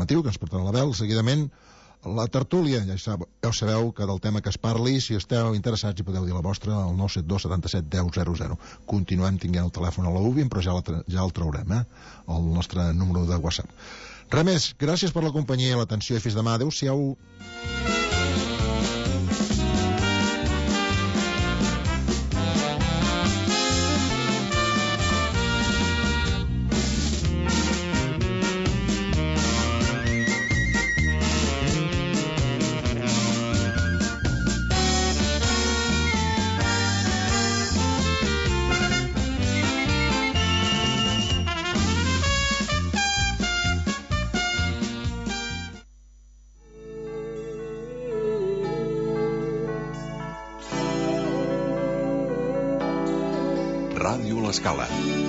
informatiu que ens portarà l'Abel. Seguidament la tertúlia, ja ho sabeu que del tema que es parli, si esteu interessats hi podeu dir la vostra al 972 77 10 00. Continuem tinguent el telèfon a la UBI, però ja el traurem, el nostre número de WhatsApp. Res més, gràcies per la companyia i l'atenció i fins demà. Adéu-siau. Ràdio L'Escala.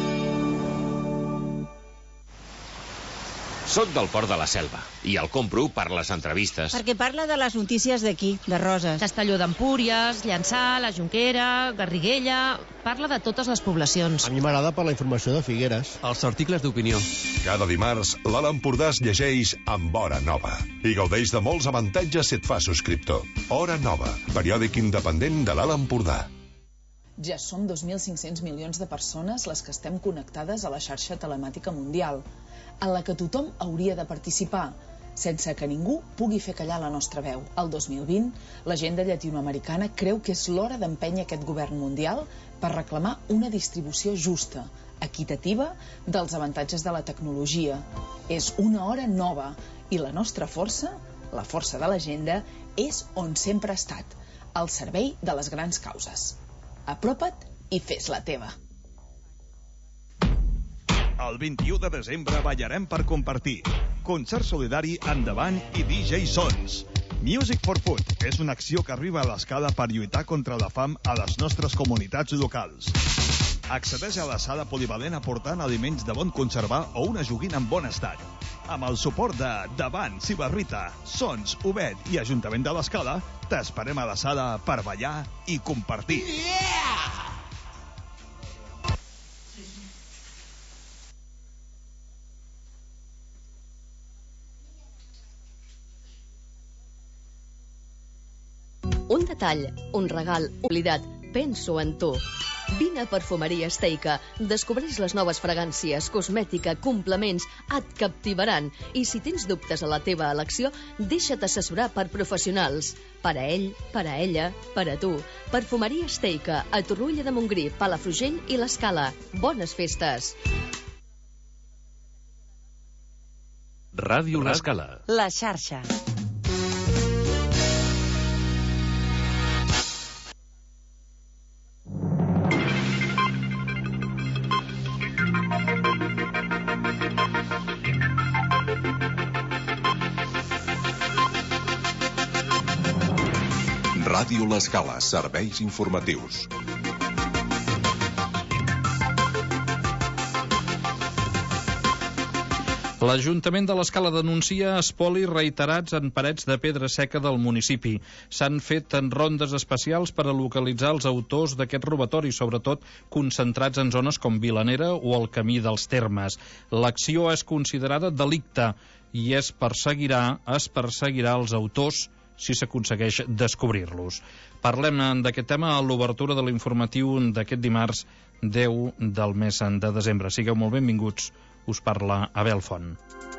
Soc del Port de la Selva i el compro per les entrevistes. Perquè parla de les notícies d'aquí, de Roses. Castelló d'Empúries, Llançà, la Jonquera, Garriguella... Parla de totes les poblacions. A mi m'agrada per la informació de Figueres. Els articles d'opinió. Cada dimarts, l'Alt Empordà es llegeix amb Hora Nova i gaudeix de molts avantatges si et fa subscriptor. Hora Nova, periòdic independent de l'Alt Empordà. Ja som 2.500 milions de persones les que estem connectades a la xarxa telemàtica mundial, en la que tothom hauria de participar, sense que ningú pugui fer callar la nostra veu. El 2020, l'agenda llatinoamericana creu que és l'hora d'empènyer aquest govern mundial per reclamar una distribució justa, equitativa, dels avantatges de la tecnologia. És una hora nova i la nostra força, la força de l'agenda, és on sempre ha estat, al servei de les grans causes. Apropa't i fes la teva. El 21 de desembre ballarem per compartir. Concert solidari Endavant i DJ Sons. Music for Food és una acció que arriba a l'Escala per lluitar contra la fam a les nostres comunitats locals. Accedeix a la sala polivalent aportant aliments de bon conservar o una joguina en bon estat. Amb el suport de Davant, Cibarrita, Sons, Obed i Ajuntament de l'Escala, t'esperem a la sala per ballar i compartir. Un detall, un regal oblidat, penso en tu. Vine a Perfumeria Esteica, descobreix les noves fragàncies, cosmètica, complements, et captivaran. I si tens dubtes a la teva elecció, deixa't assessorar per professionals. Per a ell, per a ella, per a tu. Perfumeria Esteica, a Torroella de Montgrí, Palafrugell i l'Escala. Bones festes. Ràdio L'Escala. La xarxa. Ràdio L'Escala, serveis informatius. L'Ajuntament de l'Escala denuncia espolis reiterats en parets de pedra seca del municipi. S'han fet rondes especials per a localitzar els autors d'aquest robatori, sobretot concentrats en zones com Vilanera o el Camí dels Termes. L'acció és considerada delicte i es perseguirà els autors si s'aconsegueix descobrir-los. Parlem d'aquest tema a l'obertura de l'informatiu d'aquest dimarts 10 del mes de desembre. Sigueu molt benvinguts. Us parla Abel Font.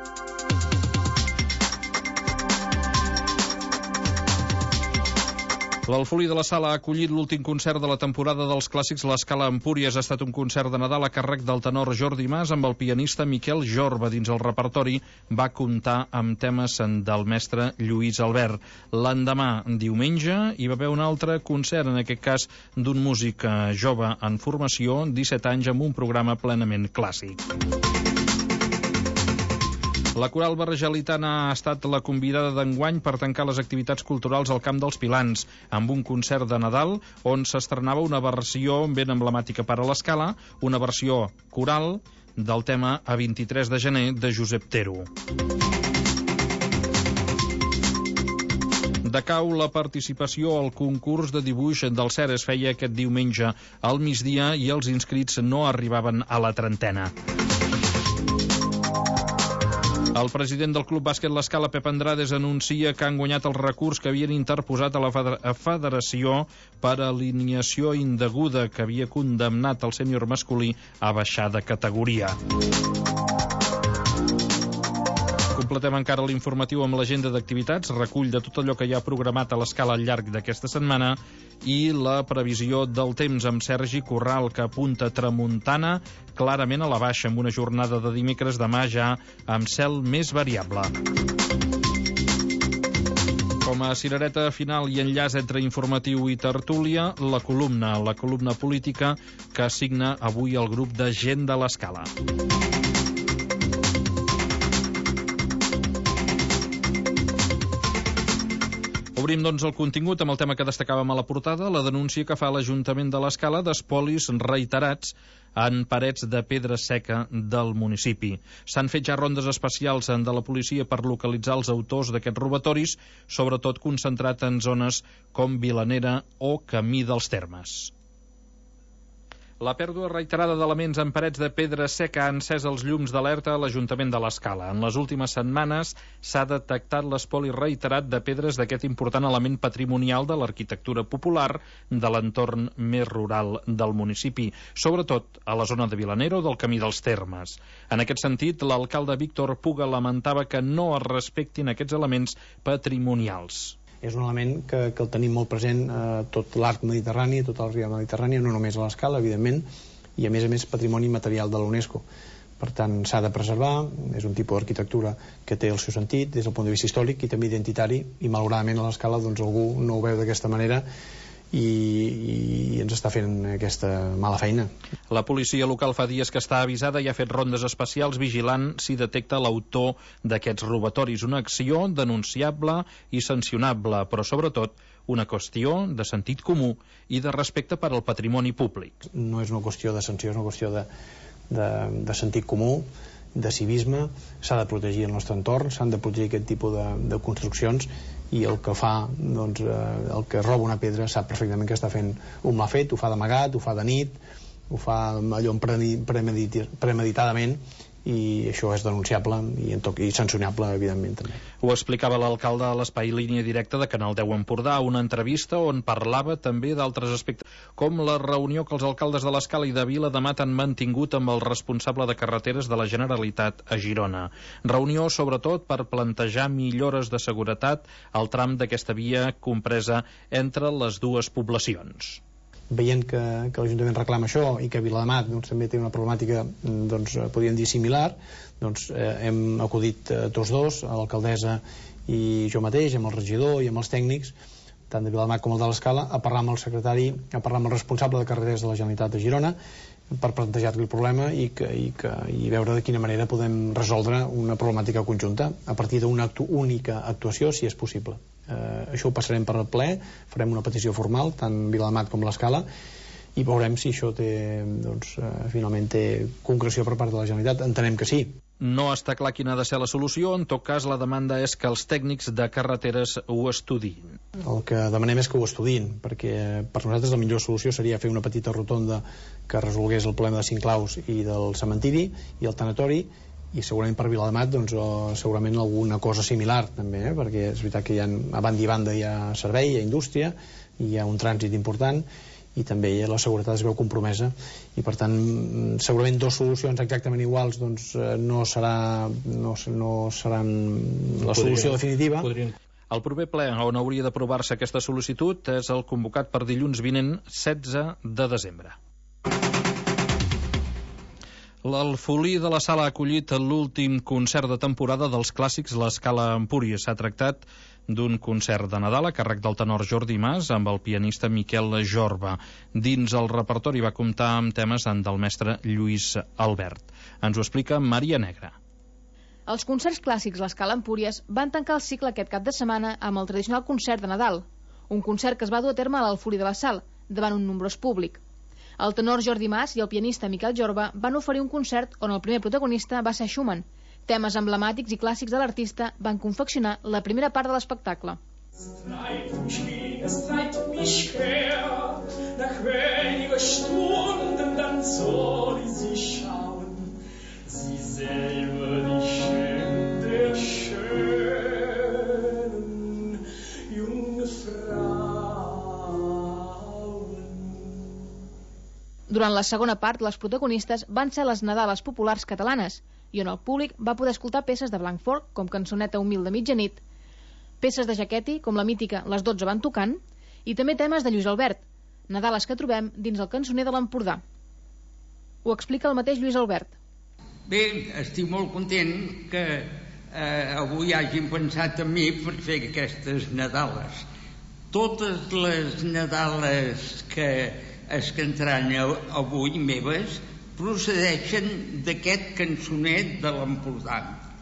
L'Alfolí de la Sala ha acollit l'últim concert de la temporada dels clàssics L'Escala Empúries. Ha estat un concert de Nadal a càrrec del tenor Jordi Mas amb el pianista Miquel Jorba. Dins el repertori va comptar amb temes del mestre Lluís Albert. L'endemà, diumenge, hi va haver un altre concert, en aquest cas d'un músic jove en formació, 17 anys, amb un programa plenament clàssic. La Coral Barregelitana ha estat la convidada d'enguany per tancar les activitats culturals al Camp dels Pilans, amb un concert de Nadal on s'estrenava una versió ben emblemàtica per a l'Escala, una versió coral del tema A 23 de gener de Josep Tero. Decau la participació al concurs de dibuix del CER. Es feia aquest diumenge al migdia i els inscrits no arribaven a la trentena. El president del Club Bàsquet L'Escala, Pep Andrades, anuncia que han guanyat el recurs que havien interposat a la federació per alineació indeguda que havia condemnat el sènior masculí a baixar de categoria. Completem encara l'informatiu amb l'agenda d'activitats, recull de tot allò que hi ha programat a l'Escala al llarg d'aquesta setmana i la previsió del temps amb Sergi Corral, que apunta tramuntana clarament a la baixa, amb una jornada de dimecres demà ja amb cel més variable. Com a cirereta final i enllaç entre informatiu i tertúlia, la columna política que assigna avui el grup de Gent de l'Escala. Obrim, doncs, el contingut amb el tema que destacàvem a la portada, la denúncia que fa l'Ajuntament de l'Escala d'espolis reiterats en parets de pedra seca del municipi. S'han fet ja rondes especials de la policia per localitzar els autors d'aquests robatoris, sobretot concentrat en zones com Vilanera o Camí dels Termes. La pèrdua reiterada d'elements en parets de pedra seca ha encès els llums d'alerta a l'Ajuntament de l'Escala. En les últimes setmanes s'ha detectat l'espoli reiterat de pedres d'aquest important element patrimonial de l'arquitectura popular de l'entorn més rural del municipi, sobretot a la zona de Vilanera o del Camí dels Termes. En aquest sentit, l'alcalde Víctor Puga lamentava que no es respectin aquests elements patrimonials. És un element que el tenim molt present a tot l'arc mediterrani, a tota la riba mediterrània, no només a l'Escala, evidentment, i a més patrimoni material de l'UNESCO. Per tant, s'ha de preservar, és un tipus d'arquitectura que té el seu sentit des del punt de vista històric i també identitari, i malauradament a l'Escala doncs, algú no ho veu d'aquesta manera i ens està fent aquesta mala feina. La policia local fa dies que està avisada i ha fet rondes especials vigilant si detecta l'autor d'aquests robatoris. Una acció denunciable i sancionable, però sobretot una qüestió de sentit comú i de respecte per al patrimoni públic. No és una qüestió de sanció, és una qüestió de sentit comú, de civisme. S'ha de protegir el nostre entorn, s'han de protegir aquest tipus de construccions, i el que fa, doncs, el que roba una pedra sap perfectament que està fent un mal fet, ho fa d'amagat, ho fa de nit, ho fa allò premeditadament, i això és denunciable i sancionable, evidentment, també. Ho explicava l'alcalde a l'espai Línia Directa de Canal 10 Empordà, una entrevista on parlava també d'altres aspectes, com la reunió que els alcaldes de l'Escala i de Vilademat han mantingut amb el responsable de carreteres de la Generalitat a Girona. Reunió, sobretot, per plantejar millores de seguretat al tram d'aquesta via compresa entre les dues poblacions. Veient que l'Ajuntament reclama això i que Vilademat doncs, també té una problemàtica, doncs, podríem dir, similar, doncs, hem acudit tots dos, a l'alcaldessa i jo mateix, amb el regidor i amb els tècnics, tant de Vilademat com el de l'Escala, a parlar amb el secretari, a parlar amb el responsable de carreteres de la Generalitat de Girona, per plantejar-li el problema i veure de quina manera podem resoldre una problemàtica conjunta a partir d'una única actuació, si és possible. Això ho passarem per al ple, farem una petició formal, tant Vilademat com l'Escala, i veurem si això finalment té concreció per part de la Generalitat. Entenem que sí. No està clar quina ha de ser la solució, en tot cas la demanda és que els tècnics de carreteres ho estudiïn. El que demanem és que ho estudiïn, perquè per nosaltres la millor solució seria fer una petita rotonda que resolgués el problema de Sinclaus i del cementiri i el tanatori, i segurament per Vilademat doncs, segurament alguna cosa similar també, perquè és veritat que a banda i banda hi ha servei, hi ha indústria, hi ha un trànsit important i també la seguretat es veu compromesa, i per tant segurament dues solucions exactament iguals doncs, no seran la solució definitiva. El proper ple on hauria d'aprovar-se aquesta sol·licitud és el convocat per dilluns vinent, 16 de desembre. L'Alfolí de la Sala ha acollit l'últim concert de temporada dels clàssics L'Escala Empúries. S'ha tractat d'un concert de Nadal a càrrec del tenor Jordi Mas amb el pianista Miquel Jorba. Dins el repertori va comptar amb temes del mestre Lluís Albert. Ens ho explica Maria Negra. Els concerts clàssics L'Escala Empúries van tancar el cicle aquest cap de setmana amb el tradicional concert de Nadal, un concert que es va dur a terme a l'Alfolí de la Sal, davant un nombrós públic. El tenor Jordi Mas i el pianista Miquel Jorba van oferir un concert on el primer protagonista va ser Schumann. Temes emblemàtics i clàssics de l'artista van confeccionar la primera part de l'espectacle. Durant la segona part, les protagonistes van ser les Nadales populars catalanes, i on el públic va poder escoltar peces de Blanc-Folk, com Cançoneta humil de mitjanit, peces de Jaquetti, com la mítica Les 12 van tocant, i també temes de Lluís Albert, Nadales que trobem dins el Cançoner de l'Empordà. Ho explica el mateix Lluís Albert. Bé, estic molt content que avui hagin pensat en mi per fer aquestes Nadales. Totes les Nadales que es cantaran avui meves procedeixen d'aquest Cançoner de l'Empordà.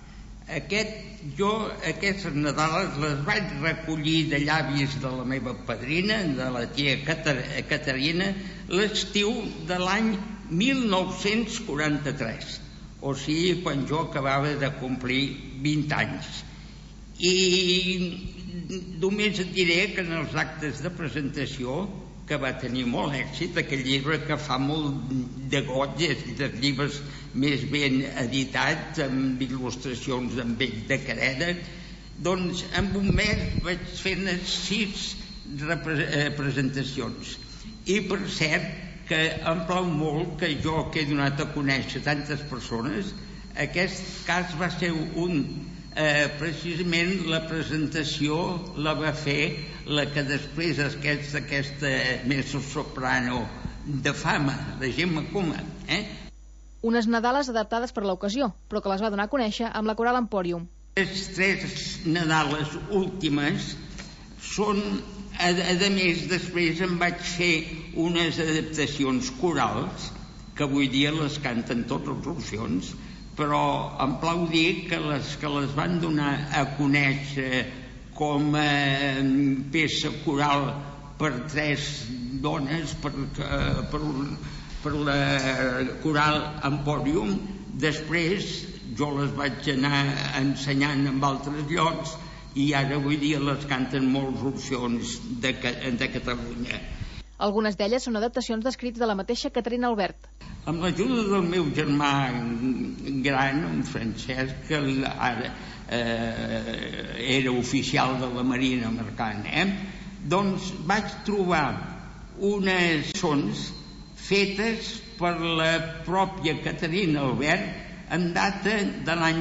Aquestes Nadales les vaig recollir de llavis de la meva padrina, de la tia Caterina, l'estiu de l'any 1943, o sigui, quan jo acabava de complir 20 anys. I només et diré que en els actes de presentació, que va tenir molt èxit, aquell llibre que fa molt de goig, és dels llibres més ben editats, amb il·lustracions amb ell de careda, doncs en un mes vaig fer-ne 6 presentacions. I per cert, que em plau molt que jo, que he donat a conèixer tantes persones, aquest cas va ser precisament la presentació la va fer la que després aquesta mezzosoprano de fama, la Gemma Coma. Unes Nadales adaptades per l'ocasió, però que les va donar a conèixer amb la Coral Empòrium. Les 3 Nadales últimes són, a més, després em vaig fer unes adaptacions corals, que avui dia les canten totes les opcions, però em plau dir que les van donar a conèixer com a peça coral per 3 dones, per la Coral Empòrium. Després jo les vaig anar ensenyant en altres llocs i ara avui dia les canten moltes opcions de Catalunya. Algunes d'elles són adaptacions d'escrits de la mateixa Caterina Albert. Amb l'ajuda del meu germà gran, en Francesc, que ara era oficial de la Marina Mercant, doncs vaig trobar unes cançons fetes per la pròpia Caterina Albert en data de l'any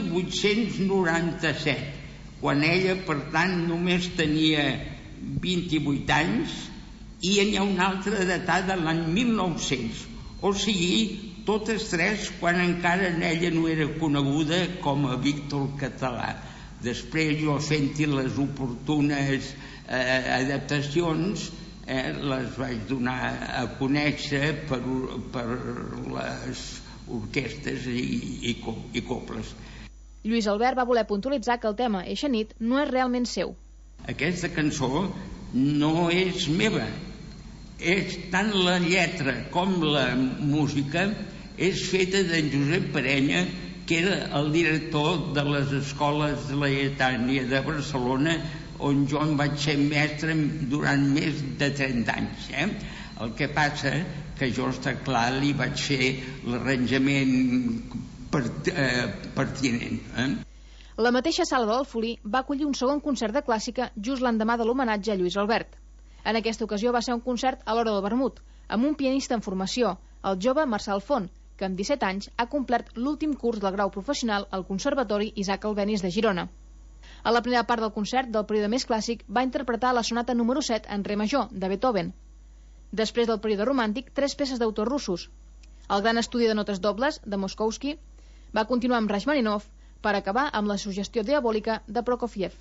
1897, quan ella, per tant, només tenia 28 anys, i n'hi ha una altra datada de l'any 1900, o sigui, totes 3 quan encara ella no era coneguda com a Víctor Català. Després jo fent-hi les oportunes adaptacions les vaig donar a conèixer per les orquestres i coples. Lluís Albert va voler puntualitzar que el tema Eixa nit no és realment seu. Aquesta cançó no és meva, és tant la lletra com la música és feta d'en Josep Parenya, que era el director de les escoles de Laietània de Barcelona, on jo em vaig ser mestre durant més de 30 anys. El que passa que jo, està clar, li vaig fer l'arranjament pertinent. La mateixa sala de l'Alfolí va acollir un segon concert de clàssica just l'endemà de l'homenatge a Lluís Albert. En aquesta ocasió va ser un concert a l'hora del vermut, amb un pianista en formació, el jove Marçal Font, que amb 17 anys ha complert l'últim curs del grau professional al Conservatori Isaac Albéniz de Girona. A la primera part del concert, del període més clàssic, va interpretar la sonata número 7 en re major, de Beethoven. Després del període romàntic, 3 peces d'autors russos. El gran estudi de notes dobles, de Moskowski, va continuar amb Rachmaninov, per acabar amb la suggestió diabòlica de Prokofiev.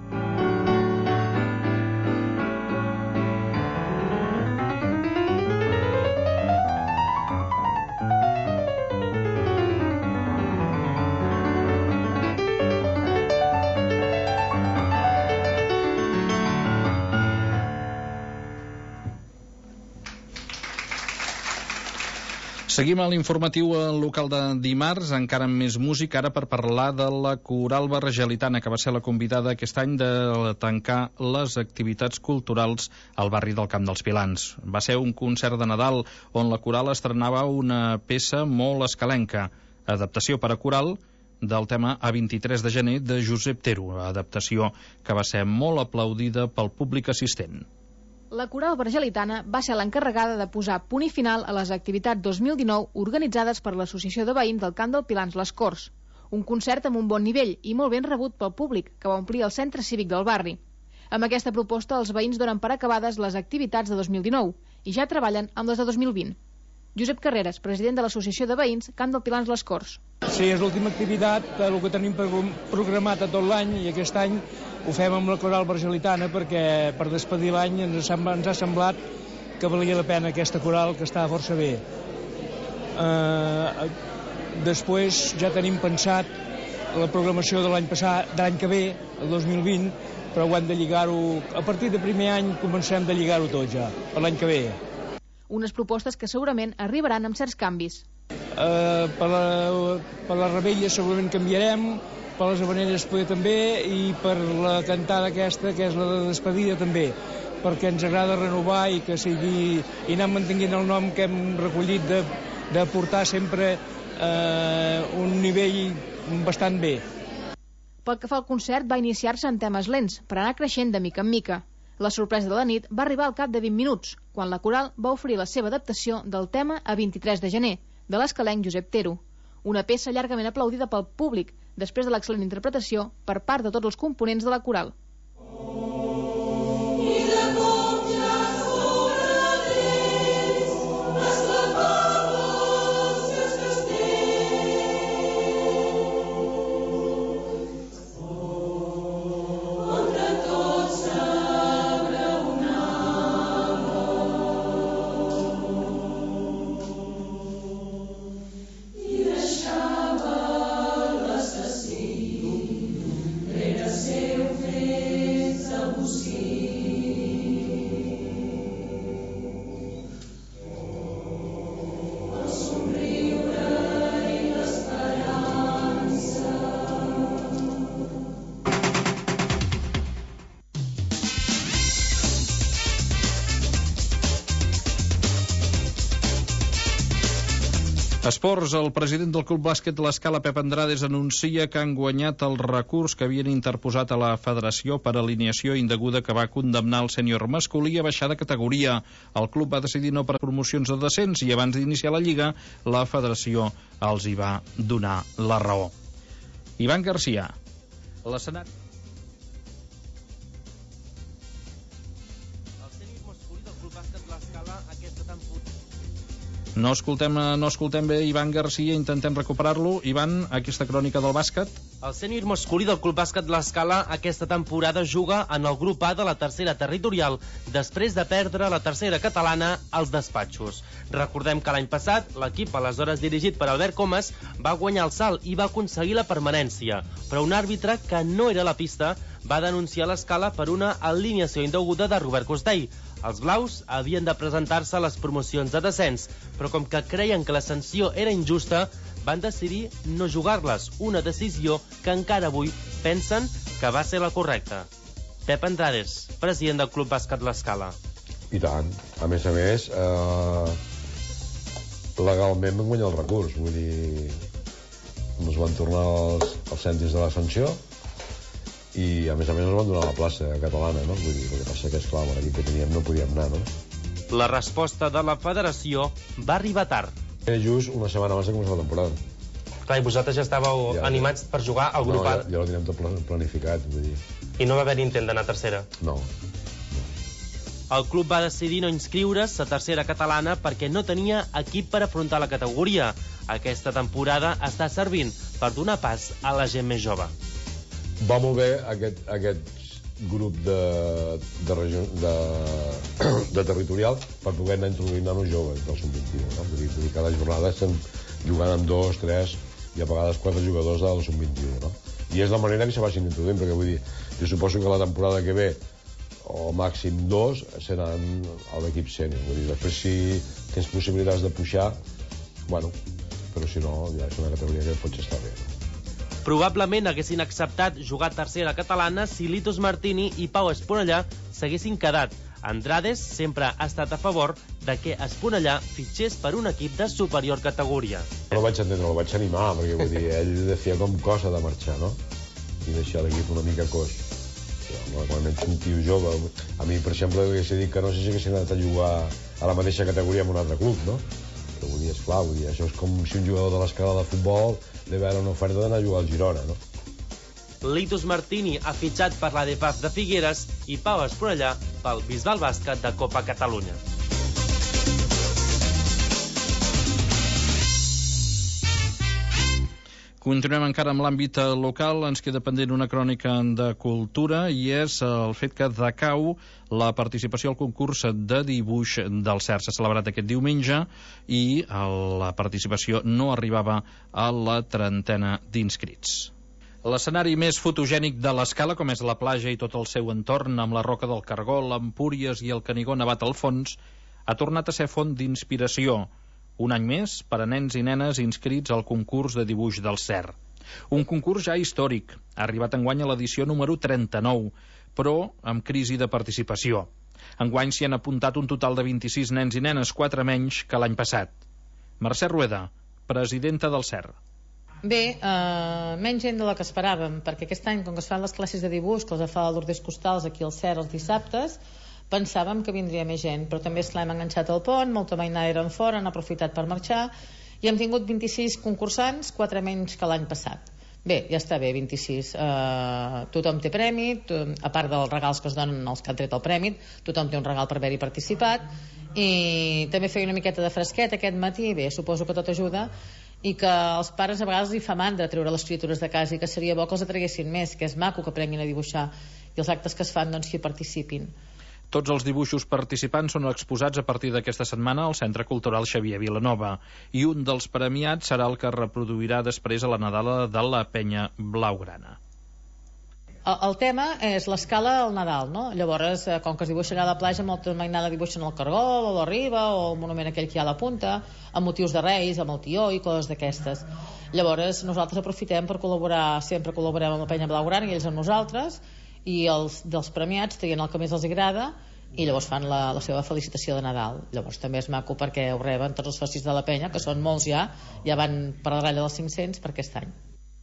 Seguim a l'informatiu local de dimarts, encara amb més música, ara per parlar de la Coral Barregelitana, que va ser la convidada aquest any de tancar les activitats culturals al barri del Camp dels Pilans. Va ser un concert de Nadal on la coral estrenava una peça molt escalenca, adaptació per a coral del tema A23 de gener de Josep Tero, adaptació que va ser molt aplaudida pel públic assistent. La coral bargelitana va ser l'encarregada de posar punt i final a les activitats 2019 organitzades per l'Associació de Veïns del Camp del Pilans Les Corts. Un concert amb un bon nivell i molt ben rebut pel públic, que va omplir el centre cívic del barri. Amb aquesta proposta, els veïns donen per acabades les activitats de 2019 i ja treballen amb les de 2020. Josep Carreras, president de l'Associació de Veïns Camp del Pilans Les Corts. Sí, és l'última activitat, el que tenim programat a tot l'any, i aquest any ho fem amb la coral bargelitana perquè per despedir l'any ens ha semblat que valia la pena aquesta coral, que estava força bé. Després ja tenim pensat la programació de l'any passat, de l'any que ve, el 2020, però ho hem de lligar-ho, a partir del primer any comencem de lligar-ho tot ja, per l'any que ve. Unes propostes que segurament arribaran amb certs canvis. Per la rebella segurament canviarem, per les habaneres poder també, i per la cantada aquesta, que és la de despedida també, perquè ens agrada renovar i que sigui, i anar mantenint el nom que hem recollit de portar sempre un nivell bastant bé. Pel que fa al concert, va iniciar-se en temes lents, per anar creixent de mica en mica. La sorpresa de la nit va arribar al cap de 20 minuts, quan la coral va oferir la seva adaptació del tema A 23 de gener, de l'escalenc Josep Tero. Una peça llargament aplaudida pel públic, després de l'excel·lent interpretació per part de tots els components de la coral. Esports, el president del Club Bàsquet L'Escala, Pep Andrades, anuncia que han guanyat el recurs que havien interposat a la federació per alineació indeguda que va condemnar el sènior masculí a baixar de categoria. El club va decidir no per promocions de descens i abans d'iniciar la lliga, la federació els hi va donar la raó. Ivan Garcia, l'escenari. No escoltem bé Ivan Garcia, intentem recuperar-lo. Ivan, aquesta crònica del bàsquet. El sènior masculí del Club Bàsquet L'Escala aquesta temporada juga en el grup A de la tercera territorial després de perdre la tercera catalana als despatxos. Recordem que l'any passat l'equip, aleshores dirigit per Albert Comas, va guanyar el salt i va aconseguir la permanència, però un àrbitre que no era a la pista va denunciar l'Escala per una alineació indeguda de Robert Costell. Els blaus havien de presentar-se a les promocions de descens, però com que creien que la sanció era injusta, van decidir no jugar-les, una decisió que encara avui pensen que va ser la correcta. Pep Andrades, president del Club Bàsquet L'Escala. I tant. A més, legalment van guanyar el recurs, vull dir, ens van tornar els cèntims de la sanció i a més ens van donar la plaça catalana, no? Vull dir, el que passa que és clar, amb l'equip que teníem no podíem anar, no? La resposta de la federació va arribar tard. Era just una setmana abans de començar la temporada. Clar, i vosaltres ja estàveu animats per jugar al grup A. Ja ho teníem tot planificat, vull dir. I no va haver intent d'anar a tercera? No. El club va decidir no inscriure's a tercera catalana perquè no tenia equip per afrontar la categoria. Aquesta temporada està servint per donar pas a la gent més jove. Va molt bé aquest grup de territorial per poder anar introduint nanos joves del sub-21, no? Vull dir, cada jornada estem jugant amb 2, 3 i a vegades 4 jugadors del sub-21, no? I és la manera que se vagin introduint, perquè vull dir, jo suposo que la temporada que ve o màxim 2 seran a l'equip sènior, vull dir, després si tens possibilitats de pujar, bueno, però si no, ja és una categoria que pots estar bé, no? Probablement haguessin acceptat jugar tercera catalana si Litos Martini i Pau Esponellà s'haguessin quedat. Andrades sempre ha estat a favor de que Esponellà fitxés per un equip de superior categoria. No el vaig entendre, el vaig animar, perquè vull dir, ell feia com cosa de marxar, no? I deixar l'equip una mica coix. Quan ets un tio jove, a mi, per exemple, hagués dit que no sé si haguessin anat a jugar a la mateixa categoria amb un altre club, no? Que vull dir, esclar, això és com si un jugador de l'escala de futbol li veure una oferta d'anar a jugar al Girona, no? Litus Martini ha fitxat per la DEPAF de Figueres i Pau Esponellà pel Bisbal Bàsquet de Copa Catalunya. Continuem encara amb l'àmbit local. Ens queda pendent una crònica de cultura i és el fet que decau la participació al concurs de dibuix del CERS. S'ha celebrat aquest diumenge i la participació no arribava a la 30ena d'inscrits. L'escenari més fotogènic de l'Escala, com és la platja i tot el seu entorn, amb la Roca del Cargol, Empúries i el Canigó nevat al fons, ha tornat a ser font d'inspiració. Un any més per a nens i nenes inscrits al concurs de dibuix del CER. Un concurs ja històric, ha arribat enguany a l'edició número 39, però amb crisi de participació. Enguany s'hi han apuntat un total de 26 nens i nenes, 4 menys que l'any passat. Mercè Rueda, presidenta del CER. Bé, menys gent de la que esperàvem, perquè aquest any, com que es fan les classes de dibuix, que els fa la Lourdes Costals aquí al CER els dissabtes, pensàvem que vindria més gent, però també esclar, hem enganxat al pont, molta mainada eren fora, han aprofitat per marxar, i hem tingut 26 concursants, 4 menys que l'any passat. Bé, ja està bé, 26. Tothom té premi, a part dels regals que es donen els que han tret el premi, tothom té un regal per haver-hi participat, i també feia una miqueta de fresquet aquest matí, bé, suposo que tot ajuda, i que els pares a vegades li fa mandra treure les criatures de casa i que seria bo que els atraguessin més, que és maco que aprenguin a dibuixar, i els actes que es fan, doncs, que hi participin. Tots els dibuixos participants són exposats a partir d'aquesta setmana al Centre Cultural Xavier Vilanova i un dels premiats serà el que reproduirà després a la Nadala de la Penya Blaugrana. El tema és l'escala al Nadal, no? Llavors, com que es dibuixa allà a la platja, molta mainada dibuixen el Cargol o la Riba o el monument aquell que hi ha a la punta, amb motius de Reis, amb el tió i coses d'aquestes. Llavors, nosaltres aprofitem per col·laborar, sempre col·laborem amb la Penya Blaugrana i ells amb nosaltres, i els dels premiats traien el que més els agrada i llavors fan la seva felicitació de Nadal. Llavors també és maco perquè ho reben tots els socis de la penya, que són molts ja van per la ratlla dels 500 per aquest any.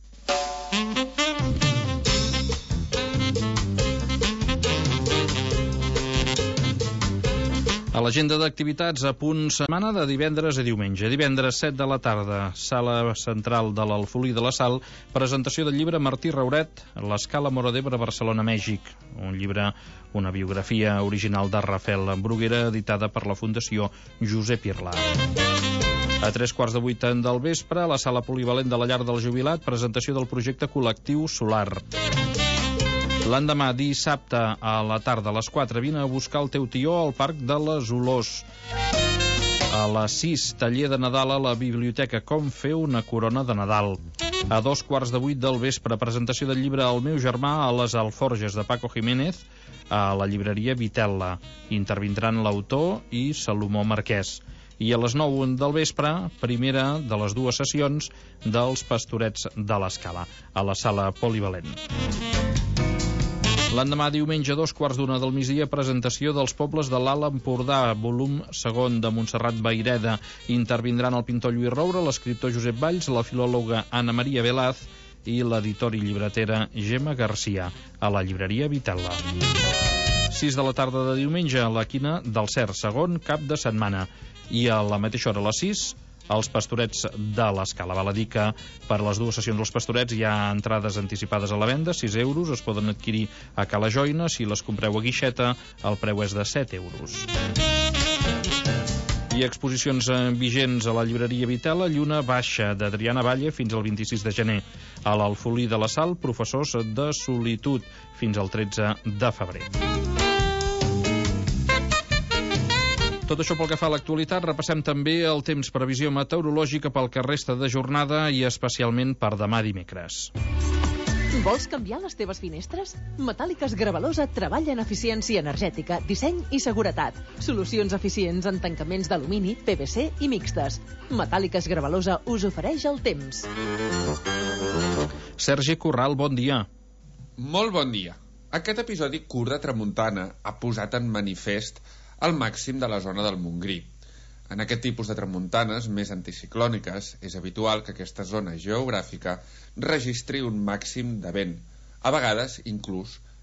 A l'agenda d'activitats a punt setmana de divendres a diumenge. Divendres 7 de la tarda, sala central de l'Alfolí de la Sal, presentació del llibre Martí Rauret, l'Escala Móra d'Ebre, Barcelona, Mèxic. Un llibre, una biografia original de Rafael Bruguera, editada per la Fundació Josep Irla. A 7:45 del vespre, a la sala polivalent de la Llar del Jubilat, presentació del projecte col·lectiu Solar. L'endemà, dissabte, a la tarda, a les 4, vine a buscar el teu tió al Parc de les Olors. A les 6, taller de Nadal a la biblioteca Com fer una corona de Nadal. A 7:15 del vespre, presentació del llibre El meu germà a les Alforges de Paco Jiménez a la llibreria Vitella. Intervindran l'autor i Salomó Marquès. I a les 9 del vespre, primera de les dues sessions dels Pastorets de l'Escala, a la sala polivalent. L'endemà, diumenge, 2:15 del migdia, presentació dels pobles de l'Alt Empordà, volum segon, de Montserrat Vaireda. Intervindran el pintor Lluís Roure, l'escriptor Josep Valls, la filòloga Anna Maria Velaz i l'editor i llibretera Gemma Garcia, a la llibreria Vitella. 6 de la tarda de diumenge, a la quina del CER, segon cap de setmana. I a la mateixa hora, a les 6, els Pastorets de l'Escala. Val a dir que per les dues sessions dels Pastorets hi ha entrades anticipades a la venda, 6 euros, es poden adquirir a Cala Joina. Si les compreu a guixeta, el preu és de 7 euros. I exposicions vigents a la llibreria Vitella, Lluna Baixa, d'Adriana Valle, fins al 26 de gener. A l'Alfolí de la Sal, Professors de Solitud, fins al 13 de febrer. Tot això pel que fa a l'actualitat. Repassem també el temps, previsió meteorològica pel que resta de jornada i especialment per demà dimecres. Vols canviar les teves finestres? Metàl·liques Gravalosa treballa en eficiència energètica, disseny i seguretat. Solucions eficients en tancaments d'alumini, PVC i mixtes. Metàl·liques Gravalosa us ofereix el temps. Sergi Corral, bon dia. Molt bon dia. Aquest episodi curt de tramuntana ha posat en manifest al màxim de la zona del Montgrí. En aquest tipus de tramuntanes més anticiclòniques és habitual que aquesta zona geogràfica registri un màxim de vent, a vegades inclús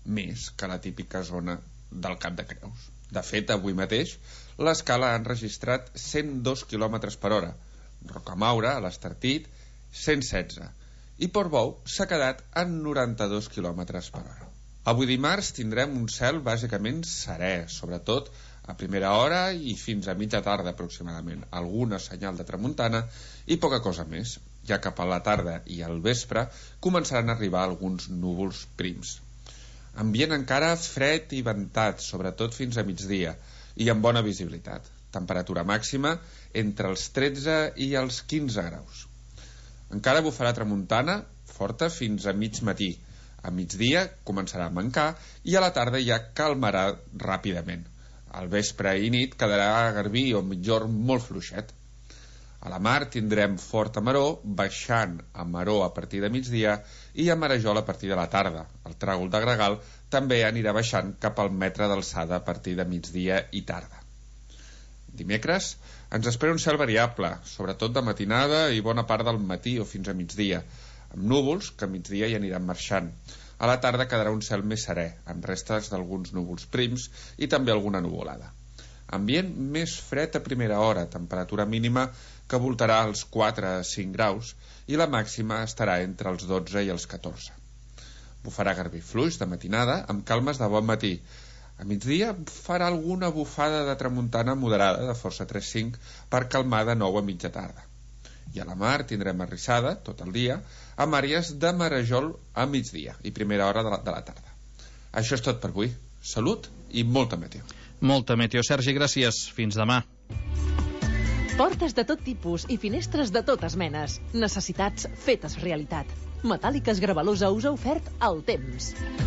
més que la típica zona del Cap de Creus. De fet, avui mateix, l'escala ha enregistrat 102 km per hora, Rocamaura, a l'Estartit, 116, i Portbou s'ha quedat en 92 km per hora. Avui dimarts tindrem un cel bàsicament serè, sobretot a primera hora i fins a mitja tarda aproximadament, alguna senyal de tramuntana i poca cosa més. Ja cap a la tarda i al vespre començaran a arribar alguns núvols prims. Ambient encara fred i ventat, sobretot fins a migdia, i amb bona visibilitat. Temperatura màxima entre els 13 i els 15 graus. Encara bufarà tramuntana forta fins a mig matí. A migdia començarà a mancar i a la tarda ja calmarà ràpidament. Al vespre i nit quedarà garbí o migjorn molt fluixet. A la mar tindrem fort a Maró, baixant a Maró a partir de migdia i a Marajol a partir de la tarda. El tràgol de Gregal també anirà baixant cap al metre d'alçada a partir de migdia i tarda. Dimecres ens espera un cel variable, sobretot de matinada i bona part del matí o fins a migdia, amb núvols que a migdia hi aniran marxant. A la tarda quedarà un cel més serè, amb restes d'alguns núvols prims i també alguna nuvolada. Ambient més fred a primera hora, temperatura mínima que voltarà als 4 a 5 graus i la màxima estarà entre els 12 i els 14. Bufarà garbí fluix de matinada amb calmes de bon matí. A migdia farà alguna bufada de tramuntana moderada de força 3-5 per calmar de nou a mitja tarda. I a la mar tindrem arrissada tot el dia amb àrees de Marajol a migdia i primera hora de la tarda. Això és tot per avui. Salut i molta meteo. Molta meteo, Sergi, gràcies. Fins demà. Portes de tot tipus i finestres de totes menes. Necessitats fetes realitat. Metàl·liques Gravalosa us ha ofert el temps.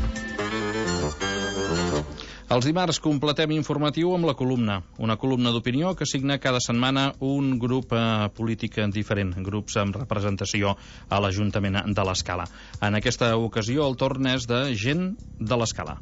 Els dimarts completem informatiu amb la columna. Una columna d'opinió que signa cada setmana un grup polític diferent, grups amb representació a l'Ajuntament de l'Escala. En aquesta ocasió el torn és de gent de l'Escala.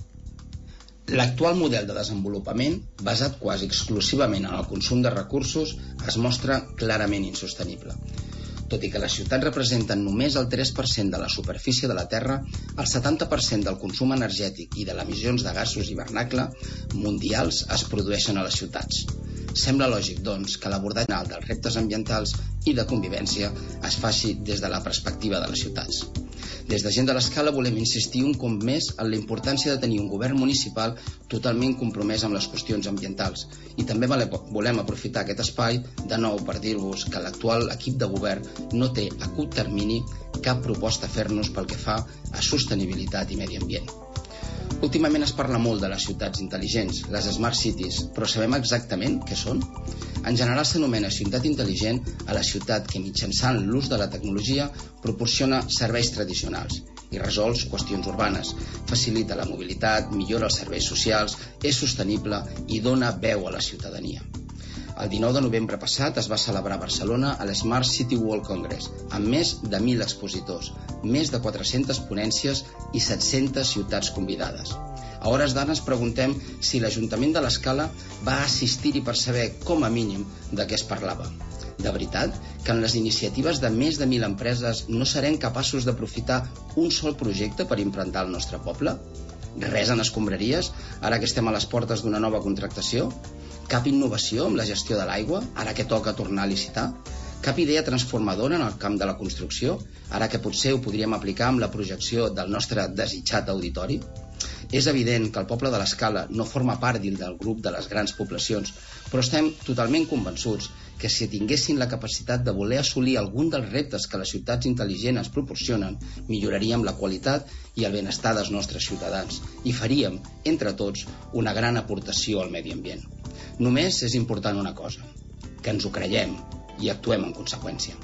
L'actual model de desenvolupament, basat quasi exclusivament en el consum de recursos, es mostra clarament insostenible. Tot i que les ciutats representen només el 3% de la superfície de la Terra, el 70% del consum energètic i de les emissions de gasos hivernacle mundials es produeixen a les ciutats. Sembla lògic, doncs, que l'abordatge dels reptes ambientals i de convivència es faci des de la perspectiva de les ciutats. Des de Gent de l'Escala volem insistir un cop més en la importància de tenir un govern municipal totalment compromès amb les qüestions ambientals i també volem aprofitar aquest espai de nou per dir-vos que l'actual equip de govern no té a curt termini cap proposta a fer-nos pel que fa a sostenibilitat i medi ambient. Últimament es parla molt de les ciutats intel·ligents, les Smart Cities, però sabem exactament què són? En general s'anomena ciutat intel·ligent a la ciutat que mitjançant l'ús de la tecnologia proporciona serveis tradicionals i resol qüestions urbanes, facilita la mobilitat, millora els serveis socials, és sostenible i dona veu a la ciutadania. El 19 de novembre passat es va celebrar a Barcelona a l'Smart City World Congress, amb més de 1.000 expositors, més de 400 ponències i 700 ciutats convidades. A hores d'ara ens preguntem si l'Ajuntament de l'Escala va assistir-hi per saber, com a mínim, de què es parlava. De veritat que en les iniciatives de més de 1.000 empreses no serem capaços d'aprofitar un sol projecte per implantar el nostre poble? Res en escombraries, ara que estem a les portes d'una nova contractació? Cap innovació amb la gestió de l'aigua, ara que toca tornar a licitar? Cap idea transformadora en el camp de la construcció, ara que potser ho podríem aplicar amb la projecció del nostre desitjat auditori? És evident que el poble de l'Escala no forma part del grup de les grans poblacions, però estem totalment convençuts que si tinguessin la capacitat de voler assolir algun dels reptes que les ciutats intel·ligents ens proporcionen, milloraríem la qualitat i el benestar dels nostres ciutadans i faríem, entre tots, una gran aportació al medi ambient. Només és important una cosa, que ens ho creiem i actuem en conseqüència.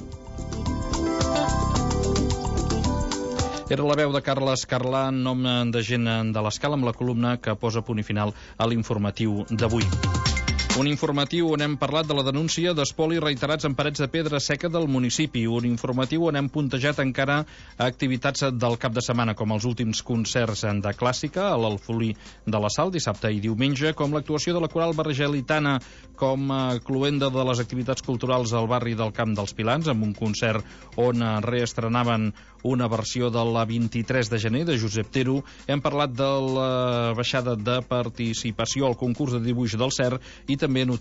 Era la veu de Carles Carlà en nom de Gent de l'Escala amb la columna que posa punt i final a l'informatiu d'avui. Un informatiu on hem parlat de la denúncia d'espoli reiterats en parets de pedra seca del municipi. Un informatiu on hem puntejat encara activitats del cap de setmana, com els últims concerts de clàssica a l'Alfolí de la Sal, dissabte i diumenge, com l'actuació de la coral bargelitana, com cloenda de les activitats culturals al barri del Camp dels Pilans, amb un concert on reestrenaven una versió de la 23 de gener de Josep Tero. Hem parlat de la baixada de participació al concurs de dibuix del CERN i també